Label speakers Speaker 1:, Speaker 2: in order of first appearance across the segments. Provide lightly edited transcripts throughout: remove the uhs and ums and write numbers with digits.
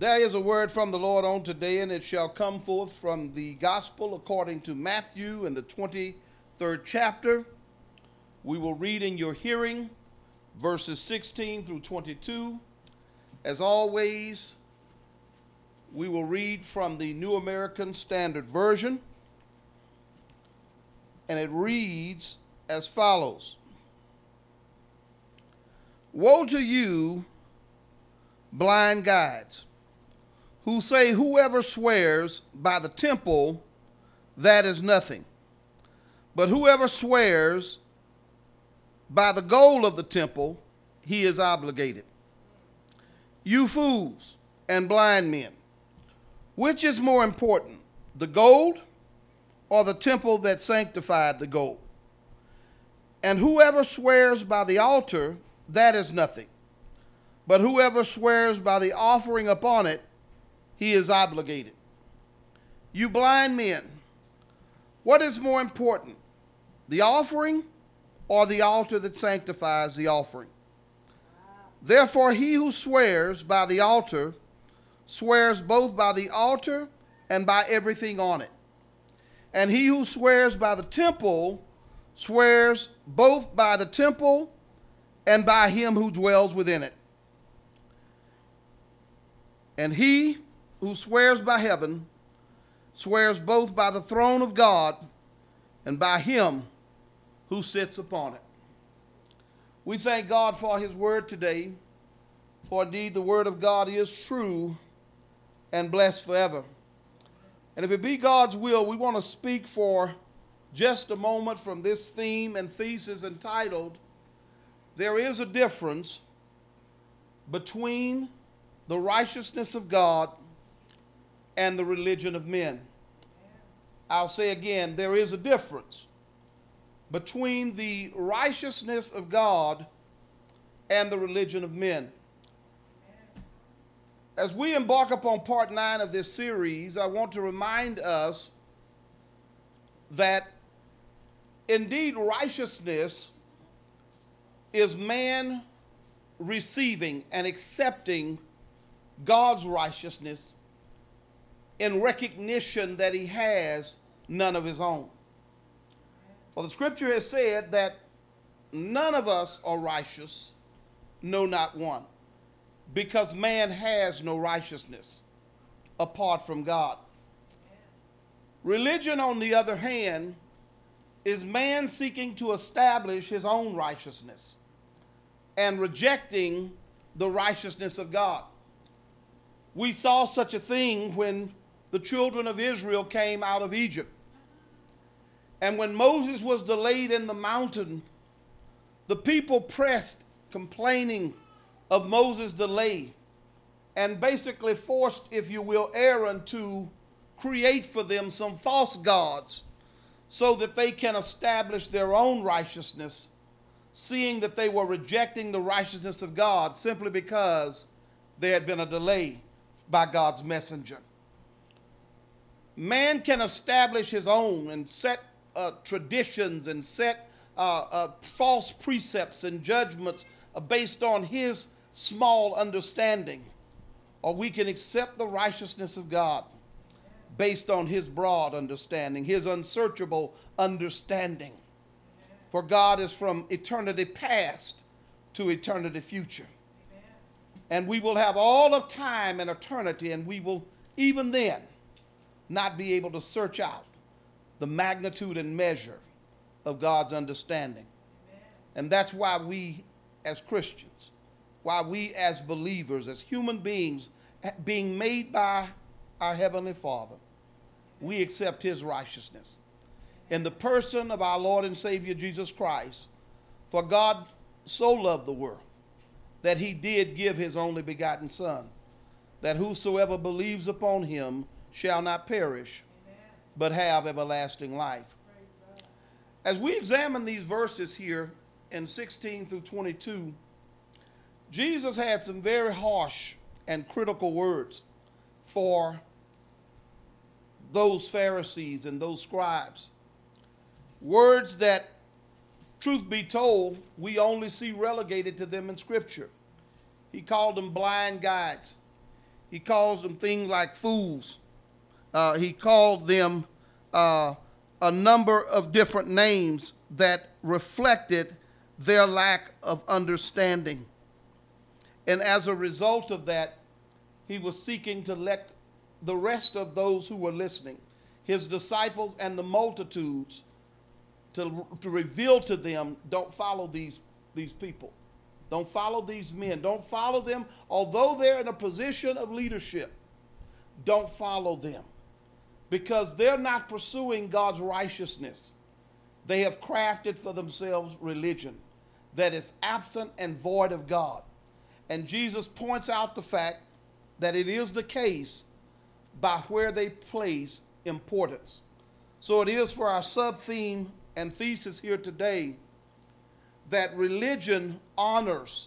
Speaker 1: There is a word from the Lord on today, and it shall come forth from the gospel according to Matthew in the 23rd chapter. We will read in your hearing verses 16 through 22. As always, we will read from the New American Standard Version, and it reads as follows. Woe to you, blind guides, who say whoever swears by the temple, that is nothing. But whoever swears by the gold of the temple, he is obligated. You fools and blind men, which is more important, the gold or the temple that sanctified the gold? And whoever swears by the altar, that is nothing. But whoever swears by the offering upon it, he is obligated. You blind men, what is more important, the offering or the altar that sanctifies the offering? Therefore, he who swears by the altar swears both by the altar and by everything on it. And he who swears by the temple swears both by the temple and by him who dwells within it. And he who swears by heaven swears both by the throne of God and by him who sits upon it. We thank God for his word today, for indeed the word of God is true and blessed forever. And if it be God's will, we want to speak for just a moment from this theme and thesis entitled, There is a Difference Between the Righteousness of God and the Religion of Men. I'll say again, there is a difference between the righteousness of God and the religion of men. As we embark upon part 9 of this series, I want to remind us that indeed righteousness is man receiving and accepting God's righteousness in recognition that he has none of his own. For the scripture has said that none of us are righteous, no, not one, because man has no righteousness apart from God. Religion, on the other hand, is man seeking to establish his own righteousness and rejecting the righteousness of God. We saw such a thing when the children of Israel came out of Egypt. And when Moses was delayed in the mountain, the people pressed, complaining of Moses' delay, and basically forced, if you will, Aaron to create for them some false gods so that they can establish their own righteousness, seeing that they were rejecting the righteousness of God simply because there had been a delay by God's messenger. Man can establish his own and set traditions and set false precepts and judgments based on his small understanding. Or we can accept the righteousness of God based on his broad understanding, his unsearchable understanding. For God is from eternity past to eternity future. And we will have all of time and eternity, and we will even then not be able to search out the magnitude and measure of God's understanding. And that's why we as Christians, why we as believers, as human beings, being made by our Heavenly Father, we accept his righteousness in the person of our Lord and Savior Jesus Christ. For God so loved the world that he did give his only begotten Son, that whosoever believes upon him shall not perish, but have everlasting life. As we examine these verses here in 16 through 22, Jesus had some very harsh and critical words for those Pharisees and those scribes. Words that, truth be told, we only see relegated to them in Scripture. He called them blind guides. He calls them things like fools. He called them a number of different names that reflected their lack of understanding. And as a result of that, he was seeking to let the rest of those who were listening, his disciples and the multitudes, to reveal to them, don't follow these people. Don't follow these men. Don't follow them. Although they're in a position of leadership, don't follow them, because they're not pursuing God's righteousness. They have crafted for themselves religion that is absent and void of God. And Jesus points out the fact that it is the case by where they place importance. So it is for our sub-theme and thesis here today that religion honors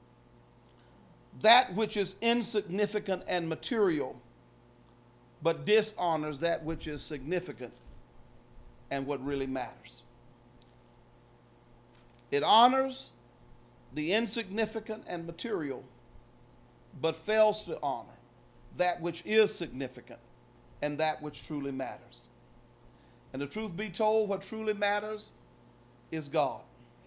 Speaker 1: that which is insignificant and material, but dishonors that which is significant and what really matters. It honors the insignificant and material, but fails to honor that which is significant and that which truly matters. And the truth be told, what truly matters is God.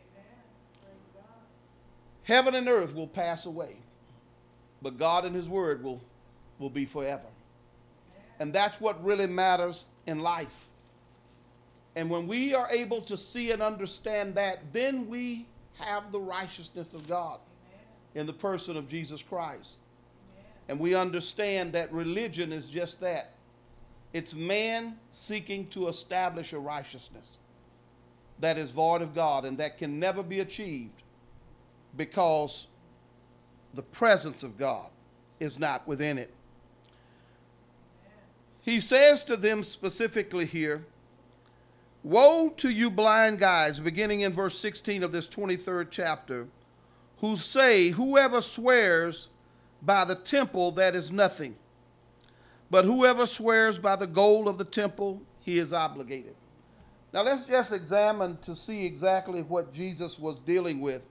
Speaker 1: Heaven and earth will pass away, but God and his word will be forever. And that's what really matters in life. And when we are able to see and understand that, then we have the righteousness of God in the person of Jesus Christ. And we understand that religion is just that. It's man seeking to establish a righteousness that is void of God and that can never be achieved because the presence of God is not within it. He says to them specifically here, woe to you blind guides, beginning in verse 16 of this 23rd chapter, who say, whoever swears by the temple, that is nothing. But whoever swears by the gold of the temple, he is obligated. Now let's just examine to see exactly what Jesus was dealing with.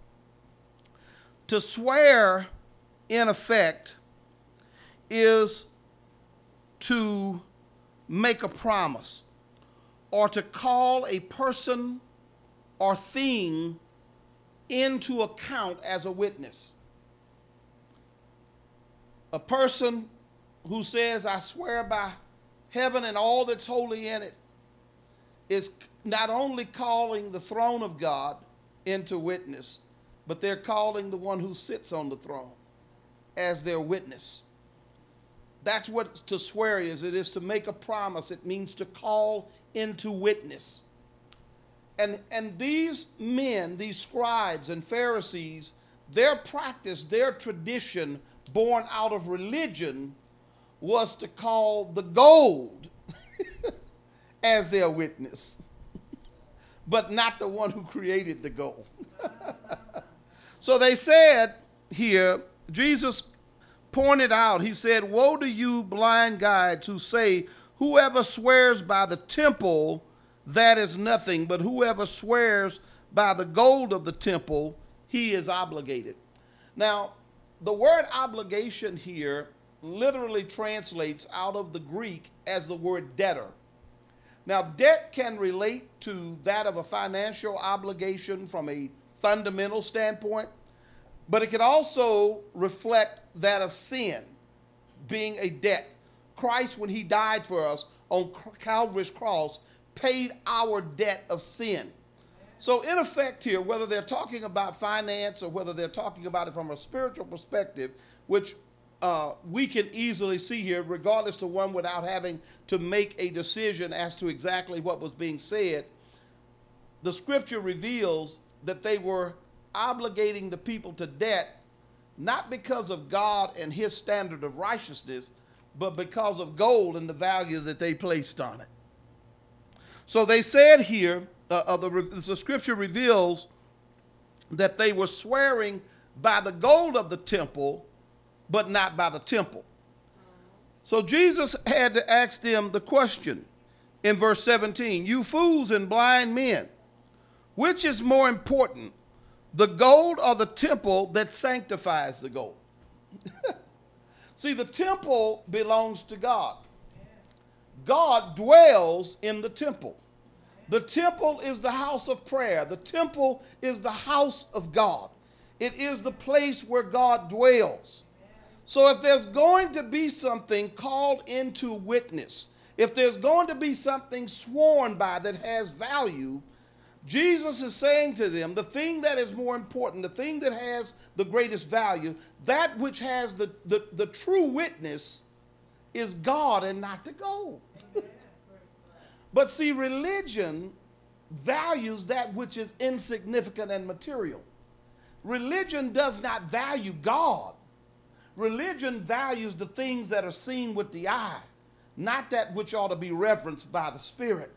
Speaker 1: To swear, in effect, is to make a promise or to call a person or thing into account as a witness. A person who says, I swear by heaven and all that's holy in it, is not only calling the throne of God into witness, but they're calling the one who sits on the throne as their witness. That's what to swear is. It is to make a promise. It means to call into witness. And these men, these scribes and Pharisees, their practice, their tradition born out of religion was to call the gold as their witness, but not the one who created the gold. So they said here, Jesus pointed out, he said, woe to you blind guides who say, whoever swears by the temple, that is nothing, but whoever swears by the gold of the temple, he is obligated. Now, the word obligation here literally translates out of the Greek as the word debtor. Now, debt can relate to that of a financial obligation from a fundamental standpoint, but it can also reflect that of sin being a debt. Christ, when he died for us on Calvary's cross, paid our debt of sin. So in effect here, whether they're talking about finance or whether they're talking about it from a spiritual perspective, which we can easily see here, regardless to one without having to make a decision as to exactly what was being said, the scripture reveals that they were obligating the people to debt, not because of God and his standard of righteousness, but because of gold and the value that they placed on it. So they said here, the scripture reveals that they were swearing by the gold of the temple, but not by the temple. So Jesus had to ask them the question in verse 17, you fools and blind men, which is more important, the gold or the temple that sanctifies the gold? See, the temple belongs to God. God dwells in the temple. The temple is the house of prayer. The temple is the house of God. It is the place where God dwells. So if there's going to be something called into witness, if there's going to be something sworn by that has value, Jesus is saying to them, the thing that is more important, the thing that has the greatest value, that which has the true witness is God and not the gold. But see, religion values that which is insignificant and material. Religion does not value God. Religion values the things that are seen with the eye, not that which ought to be reverenced by the Spirit.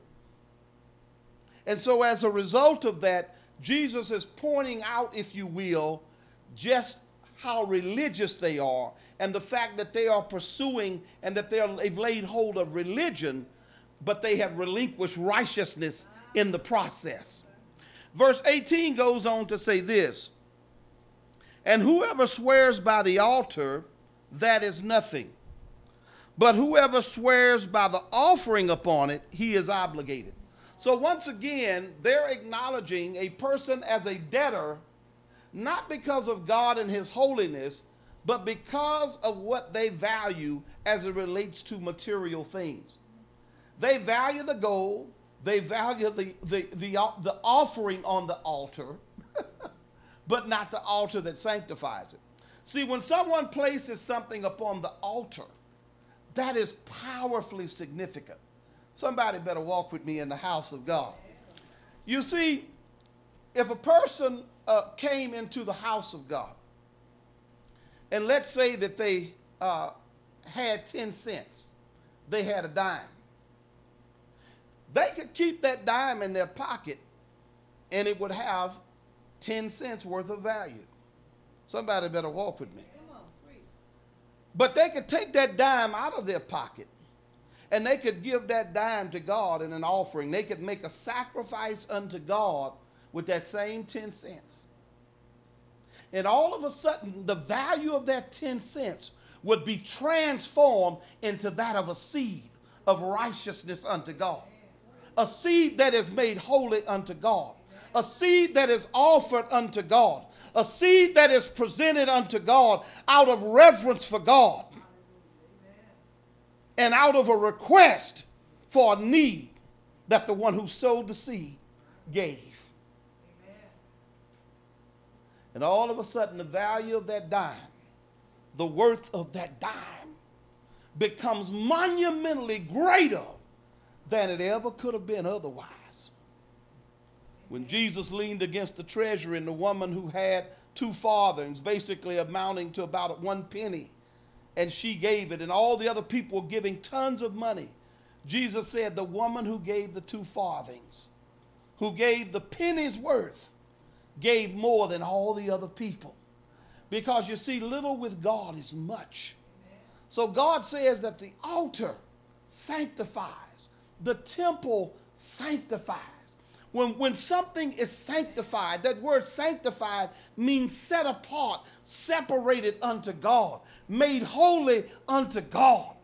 Speaker 1: And so as a result of that, Jesus is pointing out, if you will, just how religious they are and the fact that they are pursuing and that they've laid hold of religion, but they have relinquished righteousness in the process. Verse 18 goes on to say this, and whoever swears by the altar, that is nothing. But whoever swears by the offering upon it, he is obligated. So once again, they're acknowledging a person as a debtor, not because of God and his holiness, but because of what they value as it relates to material things. They value the gold, they value the offering on the altar, but not the altar that sanctifies it. See, when someone places something upon the altar, that is powerfully significant. Somebody better walk with me in the house of God. You see, if a person came into the house of God, and let's say that they had 10 cents, they had a dime. They could keep that dime in their pocket, and it would have 10 cents worth of value. Somebody better walk with me. But they could take that dime out of their pocket, and they could give that dime to God in an offering. They could make a sacrifice unto God with that same 10 cents. And all of a sudden, the value of that 10 cents would be transformed into that of a seed of righteousness unto God. A seed that is made holy unto God. A seed that is offered unto God. A seed that is presented unto God out of reverence for God. And out of a request for a need that the one who sowed the seed gave. And all of a sudden, the value of that dime, the worth of that dime, becomes monumentally greater than it ever could have been otherwise. When Jesus leaned against the treasury and the woman who had 2 farthings, basically amounting to about 1 penny, and she gave it, and all the other people were giving tons of money, Jesus said the woman who gave the 2 farthings, who gave the penny's worth, gave more than all the other people. Because you see, little with God is much. So God says that the altar sanctifies, the temple sanctifies. When something is sanctified, that word sanctified means set apart, separated unto God, made holy unto God.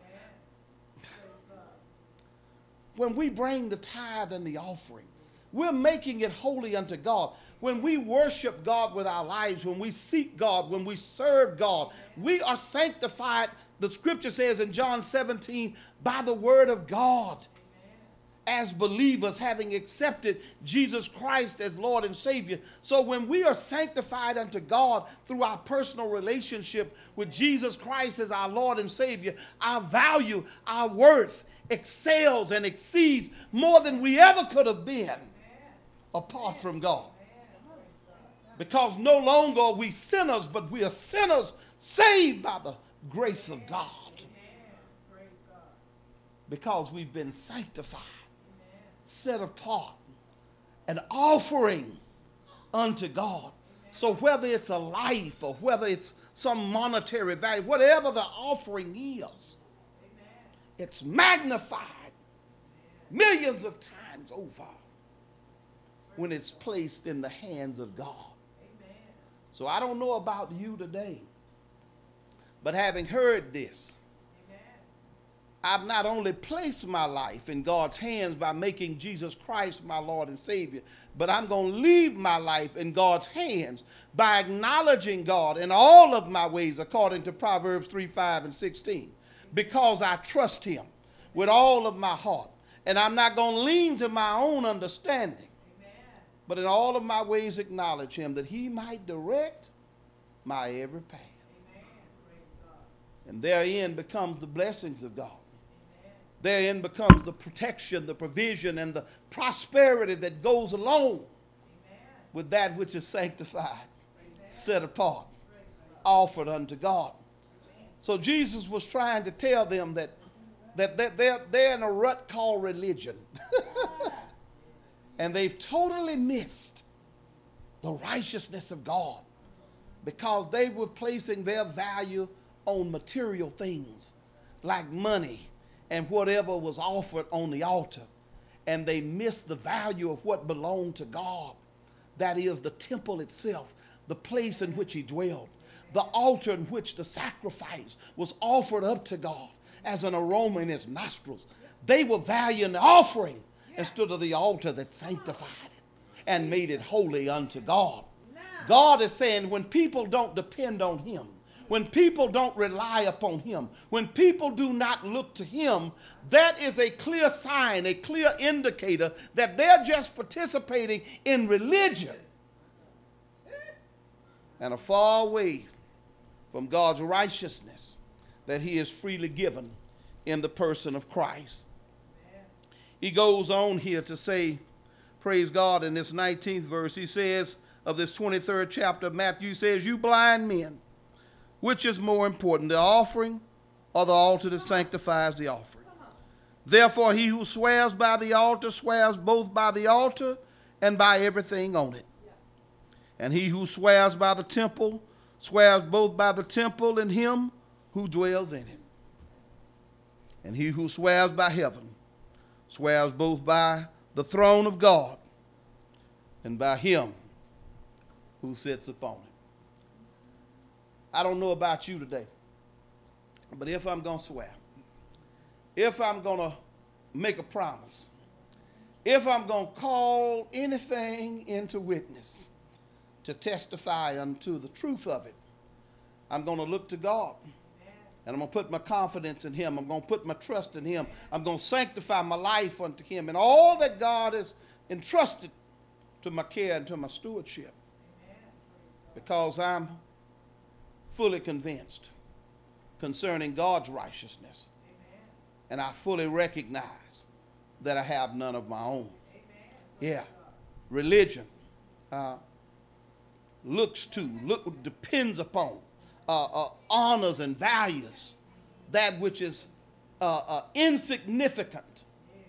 Speaker 1: When we bring the tithe and the offering, we're making it holy unto God. When we worship God with our lives, when we seek God, when we serve God, we are sanctified, the scripture says in John 17, by the word of God. As believers, having accepted Jesus Christ as Lord and Savior. So when we are sanctified unto God through our personal relationship with Jesus Christ as our Lord and Savior, our value, our worth excels and exceeds more than we ever could have been apart from God. Because no longer are we sinners, but we are sinners saved by the grace of God. Because we've been sanctified, set apart, an offering unto God. So whether it's a life or whether it's some monetary value, whatever the offering is, it's magnified millions of times over when it's placed in the hands of God. So I don't know about you today, But having heard this, I've not only placed my life in God's hands by making Jesus Christ my Lord and Savior, but I'm going to leave my life in God's hands by acknowledging God in all of my ways, according to Proverbs 3:5-16, because I trust him with all of my heart. And I'm not going to lean to my own understanding, but in all of my ways acknowledge him, that he might direct my every path. And therein becomes the blessings of God. Therein becomes the protection, the provision, and the prosperity that goes along with that which is sanctified, set apart, offered unto God. So Jesus was trying to tell them that they're in a rut called religion. And they've totally missed the righteousness of God because they were placing their value on material things like money and whatever was offered on the altar. And they missed the value of what belonged to God. That is the temple itself, the place in which he dwelled, the altar in which the sacrifice was offered up to God as an aroma in his nostrils. They were valuing the offering instead of the altar that sanctified it and made it holy unto God. God is saying when people don't depend on him, when people don't rely upon him, when people do not look to him, that is a clear sign, a clear indicator that they're just participating in religion and are far away from God's righteousness that he has freely given in the person of Christ. He goes on here to say, praise God, in this 19th verse, he says of this 23rd chapter of Matthew, he says, you blind men, which is more important, the offering or the altar that sanctifies the offering? Therefore, he who swears by the altar swears both by the altar and by everything on it. And he who swears by the temple swears both by the temple and him who dwells in it. And he who swears by heaven swears both by the throne of God and by him who sits upon it. I don't know about you today, but if I'm going to swear, if I'm going to make a promise, if I'm going to call anything into witness to testify unto the truth of it, I'm going to look to God. And I'm going to put my confidence in him. I'm going to put my trust in him. I'm going to sanctify my life unto him and all that God has entrusted to my care and to my stewardship. Because I'm fully convinced concerning God's righteousness. And I fully recognize that I have none of my own. Yeah. Religion depends upon, honors and values that which is insignificant,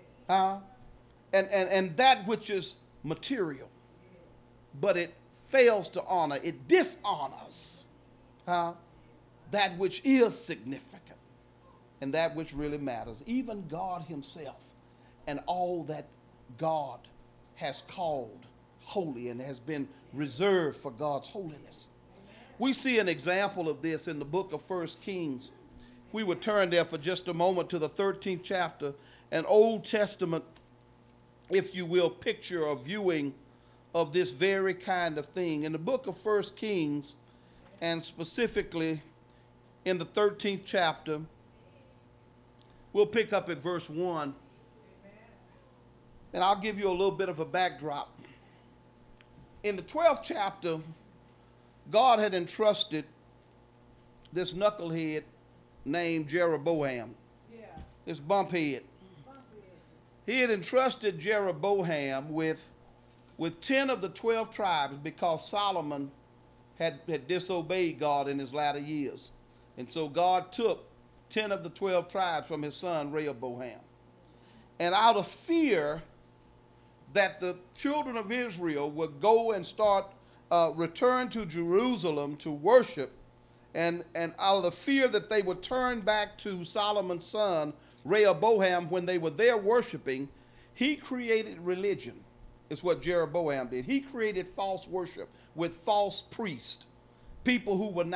Speaker 1: and that which is material, but it fails to honor, it dishonors that which is significant and that which really matters, even God himself and all that God has called holy and has been reserved for God's holiness. We see an example of this in the book of 1 Kings. If we would turn there for just a moment to the 13th chapter, an Old Testament, if you will, picture or viewing of this very kind of thing. In the book of 1 Kings, and specifically in the 13th chapter, we'll pick up at verse 1. And I'll give you a little bit of a backdrop. In the 12th chapter, God had entrusted this knucklehead named Jeroboam, this bumphead. He had entrusted Jeroboam with 10 of the 12 tribes because Solomon had disobeyed God in his latter years. And so God took 10 of the 12 tribes from his son Rehoboam. And out of fear that the children of Israel would go and start return to Jerusalem to worship, and out of the fear that they would turn back to Solomon's son Rehoboam when they were there worshiping, he created religion. Is what Jeroboam did. He created false worship with false priests, people who were not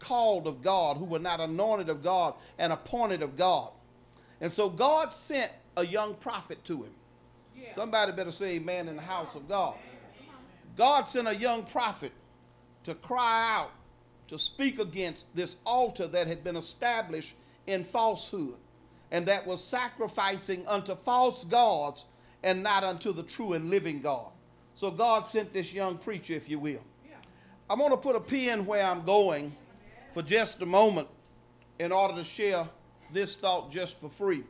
Speaker 1: called of God, who were not anointed of God and appointed of God. And so God sent a young prophet to him. Yeah. Somebody better say amen in the house of God. God sent a young prophet to cry out, to speak against this altar that had been established in falsehood, and that was sacrificing unto false gods and not unto the true and living God. So God sent this young preacher, if you will. I'm going to put a pin where I'm going for just a moment in order to share this thought just for free.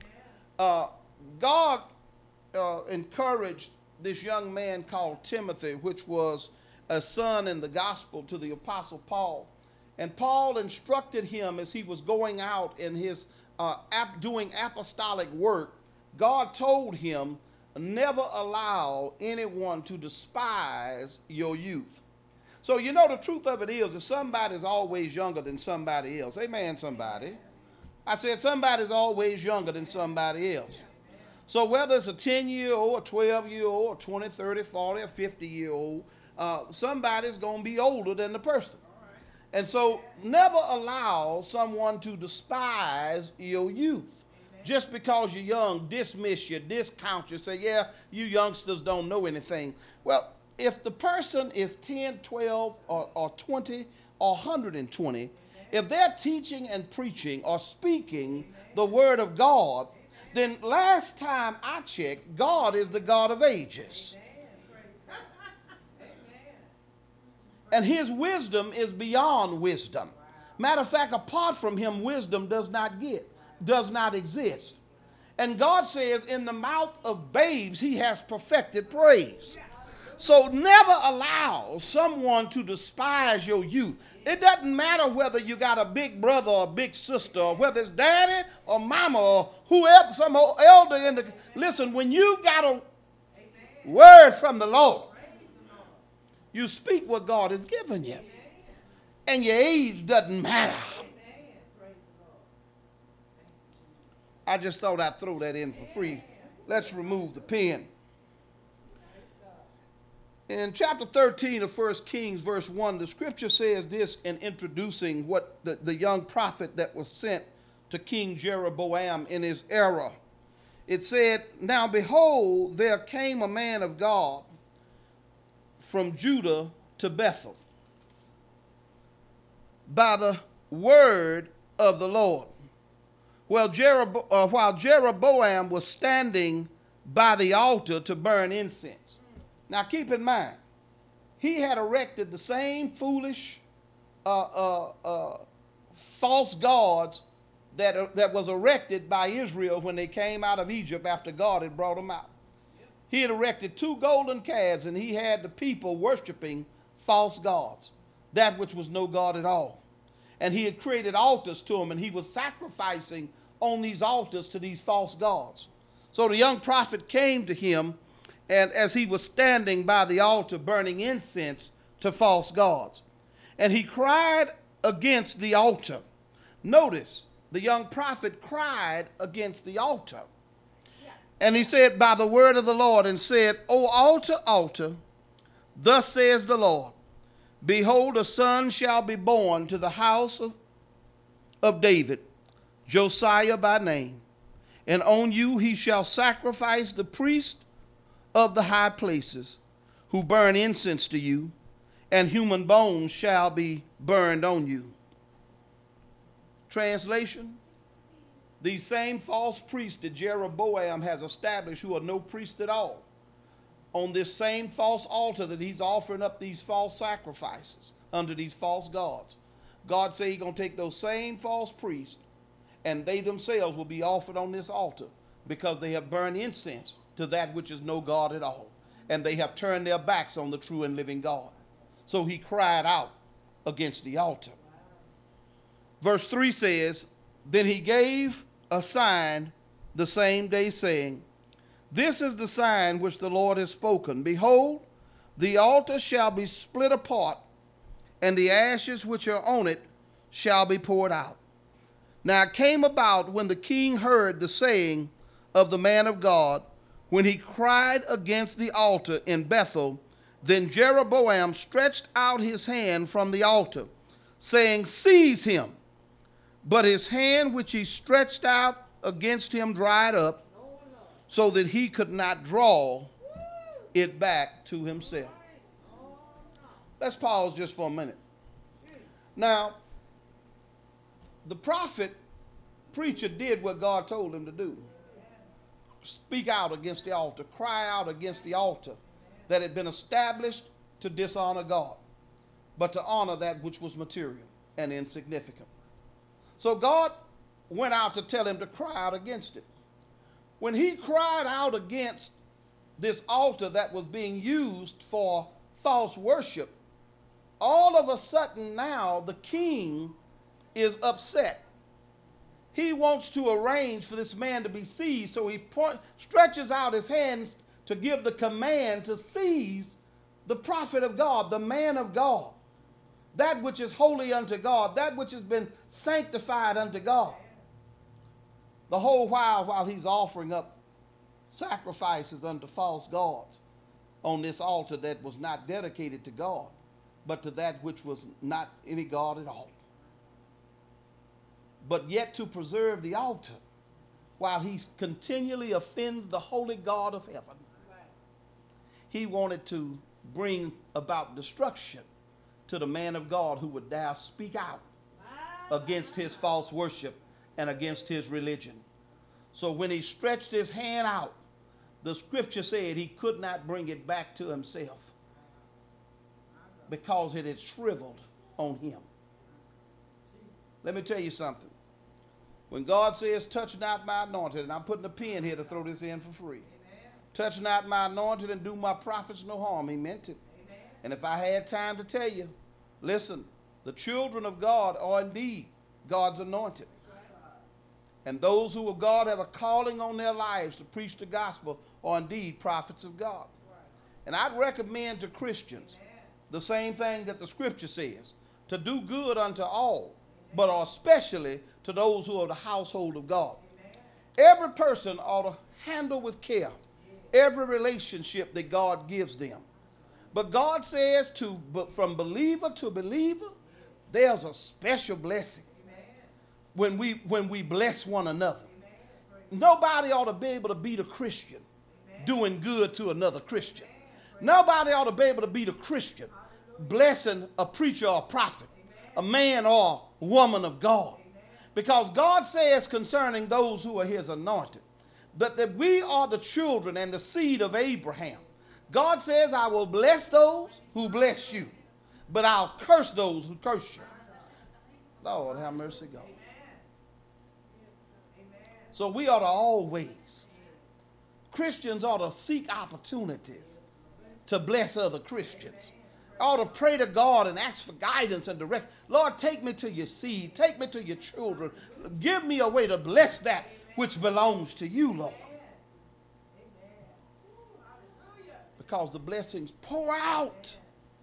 Speaker 1: God encouraged this young man called Timothy, which was a son in the gospel to the apostle Paul. And Paul instructed him as he was going out in his doing apostolic work. God told him, never allow anyone to despise your youth. So, you know, the truth of it is that somebody's always younger than somebody else. Amen, somebody. I said somebody's always younger than somebody else. So whether it's a 10-year-old, a 12-year-old, a 20, 30, 40, or 50-year-old, somebody's going to be older than the person. And so never allow someone to despise your youth. Just because you're young, dismiss you, discount you, say, yeah, you youngsters don't know anything. Well, if the person is 10, 12, or 20, or 120, if they're teaching and preaching or speaking the word of God, then last time I checked, God is the God of ages. And his wisdom is beyond wisdom. Matter of fact, apart from him, wisdom does not exist. And God says, in the mouth of babes, he has perfected praise. So never allow someone to despise your youth. It doesn't matter whether you got a big brother or a big sister, or whether it's daddy or mama or whoever, some elder in the... Listen, when you got a word from the Lord, you speak what God has given you. And your age doesn't matter. I just thought I'd throw that in for free. Let's remove the pen. In chapter 13 of 1 Kings, verse 1, the scripture says this in introducing what the young prophet that was sent to King Jeroboam in his era. It said, "Now behold, there came a man of God from Judah to Bethel by the word of the Lord. While Jeroboam was standing by the altar to burn incense." Now keep in mind, he had erected the same foolish false gods that was erected by Israel when they came out of Egypt after God had brought them out. He had erected 2 golden calves, and he had the people worshiping false gods, that which was no God at all. And he had created altars to them, and he was sacrificing on these altars to these false gods. So the young prophet came to him, and as he was standing by the altar burning incense to false gods, and he cried against the altar. Notice, the young prophet cried against the altar. And he said, by the word of the Lord, and said, O altar, altar, thus says the Lord, behold, a son shall be born to the house of David, Josiah by name, and on you he shall sacrifice the priest of the high places, who burn incense to you, and human bones shall be burned on you. Translation: these same false priests that Jeroboam has established, who are no priests at all, on this same false altar that he's offering up these false sacrifices under these false gods, God said he's going to take those same false priests, and they themselves will be offered on this altar because they have burned incense to that which is no God at all, and they have turned their backs on the true and living God. So he cried out against the altar. Verse 3 says, then he gave a sign the same day, saying, this is the sign which the Lord has spoken. Behold, the altar shall be split apart, and the ashes which are on it shall be poured out. Now it came about, when the king heard the saying of the man of God, when he cried against the altar in Bethel, then Jeroboam stretched out his hand from the altar, saying, Seize him. But his hand which he stretched out against him dried up, so that he could not draw it back to himself. Let's pause just for a minute. Now, the prophet, preacher did what God told him to do. Speak out against the altar, cry out against the altar that had been established to dishonor God, but to honor that which was material and insignificant. So God went out to tell him to cry out against it. When he cried out against this altar that was being used for false worship, all of a sudden now the king is upset. He wants to arrange for this man to be seized, so he stretches out his hands to give the command to seize the prophet of God, the man of God, that which is holy unto God, that which has been sanctified unto God. The whole while he's offering up sacrifices unto false gods on this altar that was not dedicated to God, but to that which was not any God at all. But yet to preserve the altar while he continually offends the holy God of heaven. He wanted to bring about destruction to the man of God who would dare speak out against his false worship and against his religion. So when he stretched his hand out, the scripture said he could not bring it back to himself because it had shriveled on him. Let me tell you something. When God says, touch not my anointed, and I'm putting a pen here to throw this in for free. Amen. Touch not my anointed and do my prophets no harm. He meant it. Amen. And if I had time to tell you, listen, the children of God are indeed God's anointed. And those who of God have a calling on their lives to preach the gospel are indeed prophets of God. And I'd recommend to Christians the same thing that the scripture says, to do good unto all, but especially to those who are the household of God. Every person ought to handle with care every relationship that God gives them. But God says from believer to believer, there's a special blessing when we bless one another. Nobody ought to be able to beat a Christian doing good to another Christian. Nobody ought to be able to beat a Christian blessing a preacher or a prophet, a man or a woman of God. Because God says concerning those who are his anointed, that we are the children and the seed of Abraham. God says, I will bless those who bless you, but I'll curse those who curse you. Lord, have mercy, God. So we ought to always, Christians ought to seek opportunities to bless other Christians. Ought to pray to God and ask for guidance and direction. Lord, take me to your seed. Take me to your children. Give me a way to bless that which belongs to you, Lord. Because the blessings pour out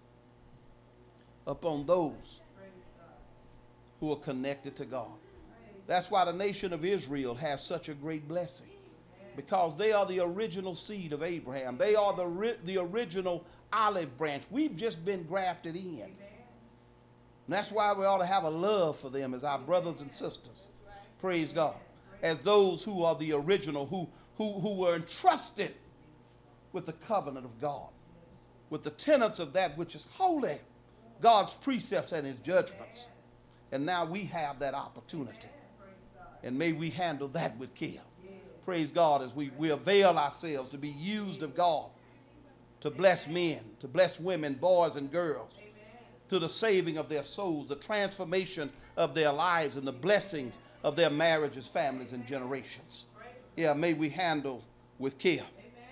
Speaker 1: upon those who are connected to God. That's why the nation of Israel has such a great blessing. Because they are the original seed of Abraham. They are the original olive branch. We've just been grafted in. And that's why we ought to have a love for them as our brothers and sisters. Praise God. As those who are the original, who were entrusted with the covenant of God, with the tenets of that which is holy, God's precepts and his judgments. And now we have that opportunity. And may we handle that with care. Praise God, as we avail ourselves to be used of God to bless men, to bless women, boys and girls, to the saving of their souls, the transformation of their lives, and the blessings of their marriages, families, and generations. Yeah, may we handle with care.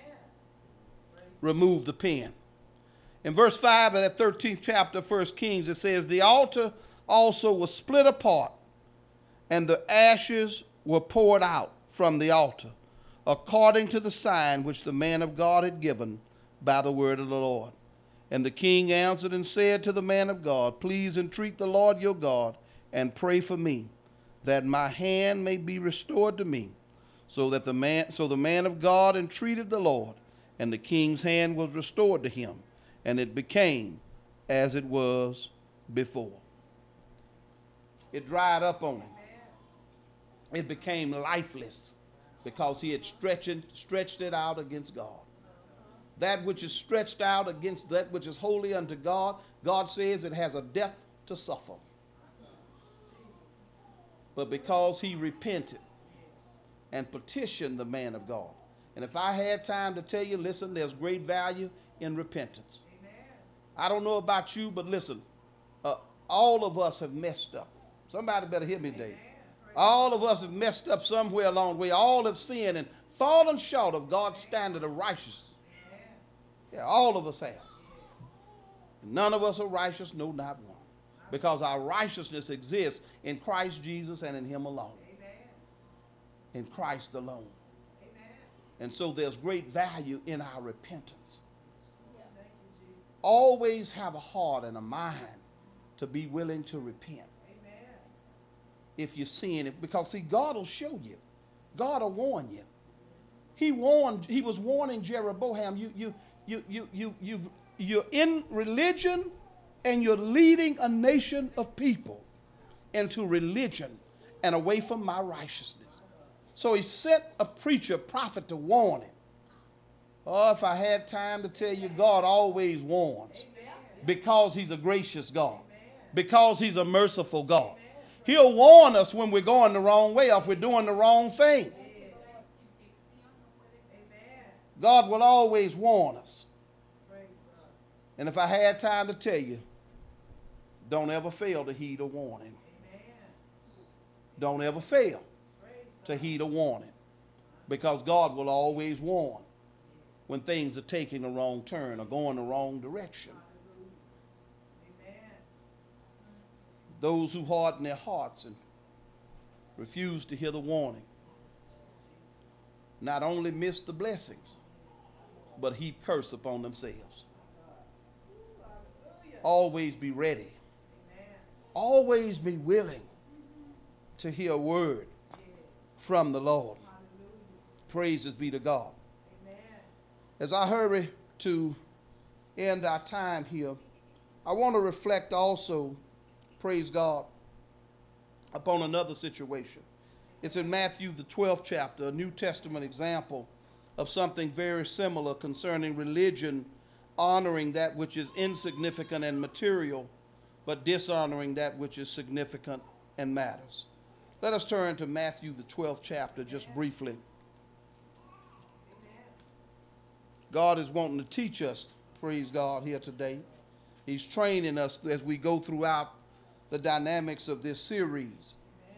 Speaker 1: Remove the pen. In verse 5 of that 13th chapter of 1 Kings, it says, the altar also was split apart, and the ashes were poured out from the altar, according to the sign which the man of God had given by the word of the Lord. And the king answered and said to the man of God, please entreat the Lord your God and pray for me, that my hand may be restored to me. So the man of God entreated the Lord, and the king's hand was restored to him, and it became as it was before. It dried up on him. It became lifeless because he had stretched it out against God. That which is stretched out against that which is holy unto God, God says it has a death to suffer. But because he repented and petitioned the man of God. And if I had time to tell you, listen, there's great value in repentance. I don't know about you, but listen, all of us have messed up. Somebody better hear me today. All of us have messed up somewhere along the way. All have sinned and fallen short of God's standard of righteousness. Yeah, all of us have. None of us are righteous, no, not one. Because our righteousness exists in Christ Jesus and in him alone. In Christ alone. And so there's great value in our repentance. Always have a heart and a mind to be willing to repent. If you're seeing it, because see, God will show you. God will warn you. He was warning Jeroboam, you're in religion and you're leading a nation of people into religion and away from my righteousness. So he sent a preacher, prophet, to warn him. Oh, if I had time to tell you, God always warns because he's a gracious God, because he's a merciful God. He'll warn us when we're going the wrong way or if we're doing the wrong thing. God will always warn us. And if I had time to tell you, don't ever fail to heed a warning. Don't ever fail to heed a warning, because God will always warn when things are taking a wrong turn or going the wrong direction. Those who harden their hearts and refuse to hear the warning not only miss the blessings, but heap curse upon themselves. Always be ready. Always be willing to hear a word from the Lord. Praises be to God. As I hurry to end our time here, I want to reflect also, praise God, upon another situation. It's in Matthew, the 12th chapter, a New Testament example of something very similar concerning religion honoring that which is insignificant and material, but dishonoring that which is significant and matters. Let us turn to Matthew, the 12th chapter, just briefly. God is wanting to teach us, praise God, here today. He's training us as we go throughout the dynamics of this series.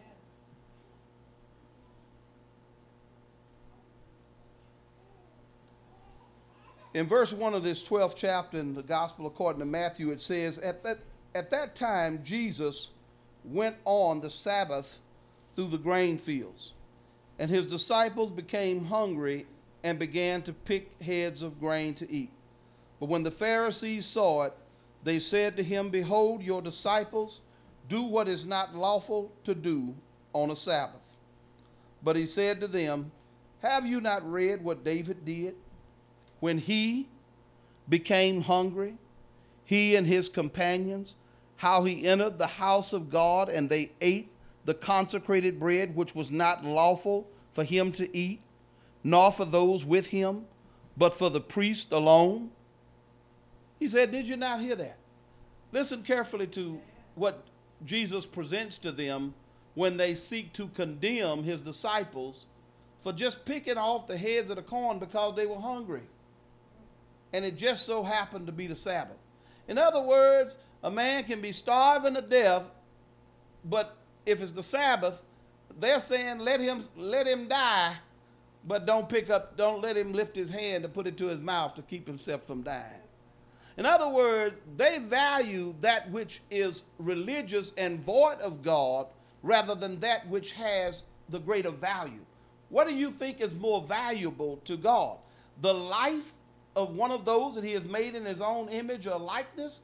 Speaker 1: In verse 1 of this 12th chapter in the Gospel according to Matthew, it says, At that time Jesus went on the Sabbath through the grain fields, and his disciples became hungry and began to pick heads of grain to eat. But when the Pharisees saw it, they said to him, Behold, your disciples do what is not lawful to do on a Sabbath. But he said to them, Have you not read what David did when he became hungry, he and his companions, how he entered the house of God and they ate the consecrated bread which was not lawful for him to eat, nor for those with him, but for the priest alone? He said, did you not hear that? Listen carefully to what Jesus presents to them when they seek to condemn his disciples for just picking off the heads of the corn because they were hungry. And it just so happened to be the Sabbath. In other words, a man can be starving to death, but if it's the Sabbath, they're saying let him die, but don't let him lift his hand to put it to his mouth to keep himself from dying. In other words, they value that which is religious and void of God rather than that which has the greater value. What do you think is more valuable to God? The life of one of those that he has made in his own image or likeness,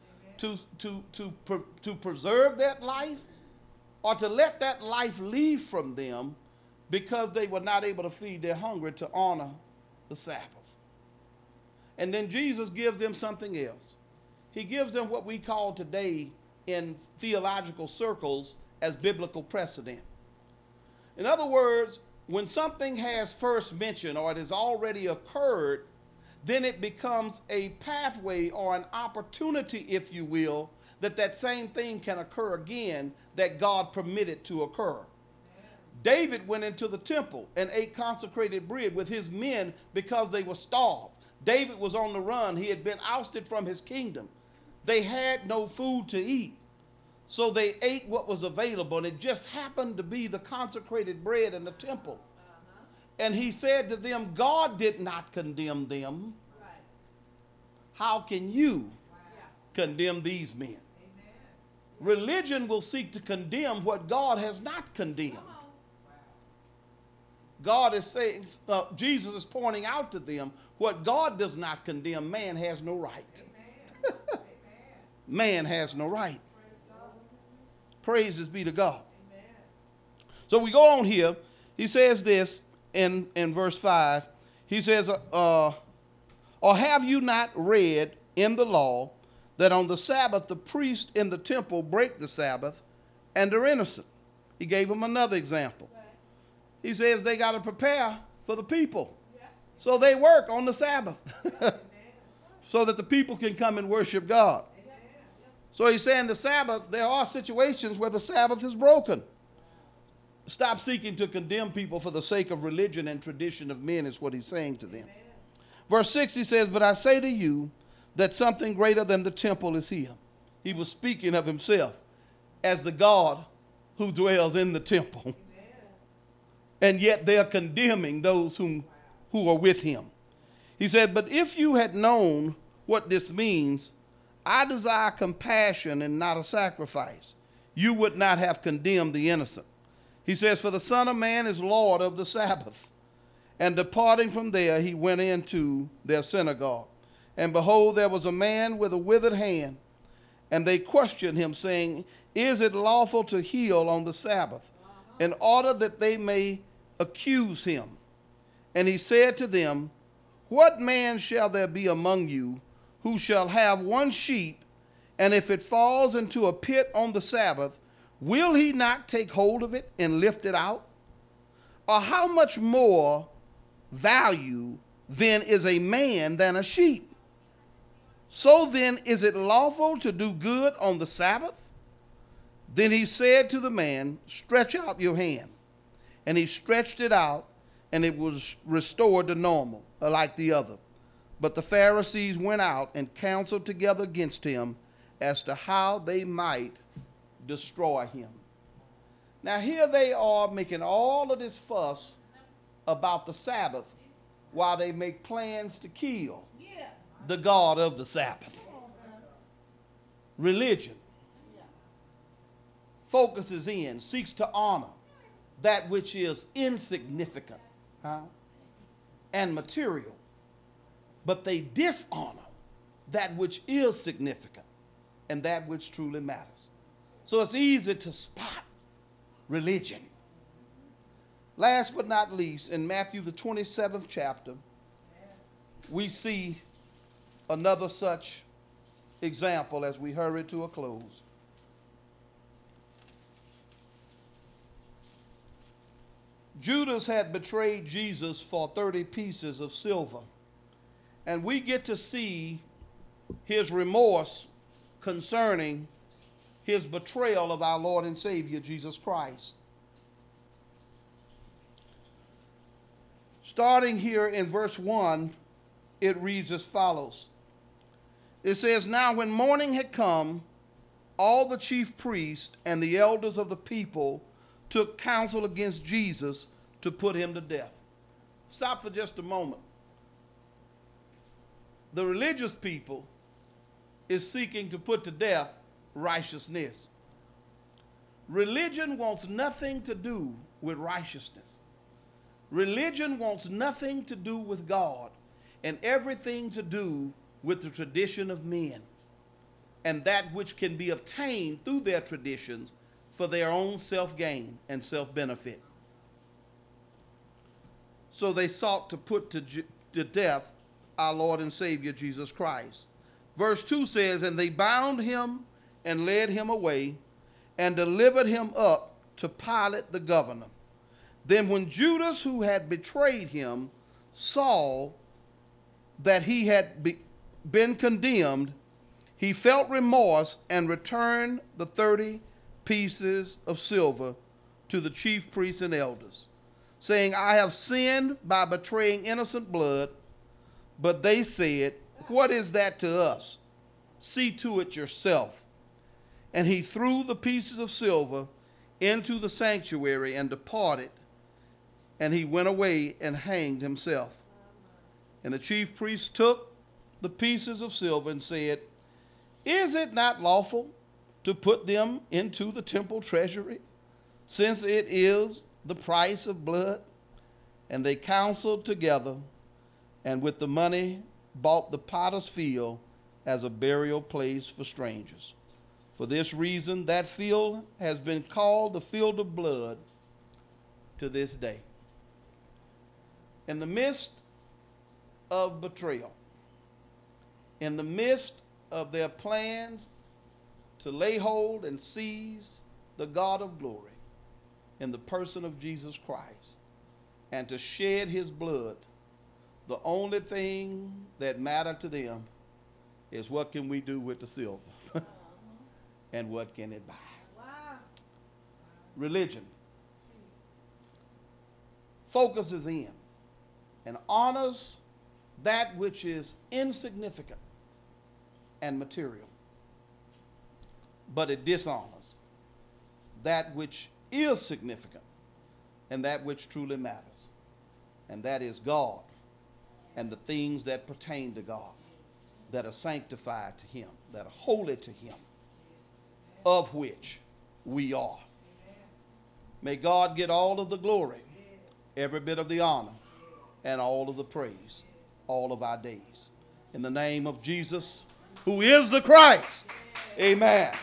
Speaker 1: to preserve that life, or to let that life leave from them because they were not able to feed their hunger, to honor the Sabbath? And then Jesus gives them something else. He gives them what we call today in theological circles as biblical precedent. In other words, when something has first mention or it has already occurred, then it becomes a pathway or an opportunity, if you will, that that same thing can occur again that God permitted to occur. David went into the temple and ate consecrated bread with his men because they were starved. David was on the run. He had been ousted from his kingdom. They had no food to eat. So they ate what was available, and it just happened to be the consecrated bread in the temple. And he said to them, God did not condemn them. How can you condemn these men? Religion will seek to condemn what God has not condemned. God is saying, Jesus is pointing out to them, what God does not condemn, man has no right. Man has no right. Praises be to God. So we go on here. He says this in verse 5. He says, or have you not read in the law that on the Sabbath the priests in the temple break the Sabbath and are innocent? He gave them another example. He says they got to prepare for the people. So they work on the Sabbath so that the people can come and worship God. So he's saying the Sabbath, there are situations where the Sabbath is broken. Stop seeking to condemn people for the sake of religion and tradition of men is what he's saying to them. Verse 6, he says, but I say to you that something greater than the temple is here. He was speaking of himself as the God who dwells in the temple. And yet they are condemning those who are with him. He said, but if you had known what this means, I desire compassion and not a sacrifice, you would not have condemned the innocent. He says, for the Son of Man is Lord of the Sabbath. And departing from there, he went into their synagogue. And behold, there was a man with a withered hand. And they questioned him, saying, is it lawful to heal on the Sabbath? In order that they may accuse him. And he said to them, what man shall there be among you who shall have one sheep, and if it falls into a pit on the Sabbath, will he not take hold of it and lift it out? Or how much more value then is a man than a sheep? So then is it lawful to do good on the Sabbath? Then he said to the man, stretch out your hand. And he stretched it out, and it was restored to normal, like the other. But the Pharisees went out and counseled together against him as to how they might destroy him. Now here they are making all of this fuss about the Sabbath while they make plans to kill the God of the Sabbath. Religion focuses in, seeks to honor that which is insignificant and material, but they dishonor that which is significant and that which truly matters. So it's easy to spot religion. Last but not least, in Matthew the 27th chapter, we see another such example as we hurry to a close. Judas had betrayed Jesus for 30 pieces of silver. And we get to see his remorse concerning his betrayal of our Lord and Savior, Jesus Christ. Starting here in verse 1, it reads as follows. It says, now when morning had come, all the chief priests and the elders of the people took counsel against Jesus to put him to death. Stop for just a moment. The religious people is seeking to put to death righteousness. Religion wants nothing to do with righteousness. Religion wants nothing to do with God and everything to do with the tradition of men and that which can be obtained through their traditions for their own self-gain and self-benefit. So they sought to put to death our Lord and Savior Jesus Christ. Verse 2 says, and they bound him and led him away and delivered him up to Pilate the governor. Then when Judas, who had betrayed him, saw that he had been condemned, he felt remorse and returned the 30 pieces of silver to the chief priests and elders, saying, I have sinned by betraying innocent blood. But they said, what is that to us? See to it yourself. And he threw the pieces of silver into the sanctuary and departed, and he went away and hanged himself. And the chief priests took the pieces of silver and said, is it not lawful to put them into the temple treasury, since it is the price of blood? And they counseled together, and with the money bought the potter's field as a burial place for strangers. For this reason, that field has been called the field of blood to this day. In the midst of betrayal, in the midst of their plans to lay hold and seize the God of glory in the person of Jesus Christ and to shed his blood, the only thing that mattered to them is what can we do with the silver and what can it buy. Religion focuses in and honors that which is insignificant and material, but it dishonors that which is significant and that which truly matters, and that is God and the things that pertain to God, that are sanctified to him, that are holy to him, of which we are. May God get all of the glory, every bit of the honor, and all of the praise, all of our days. In the name of Jesus, who is the Christ. Amen.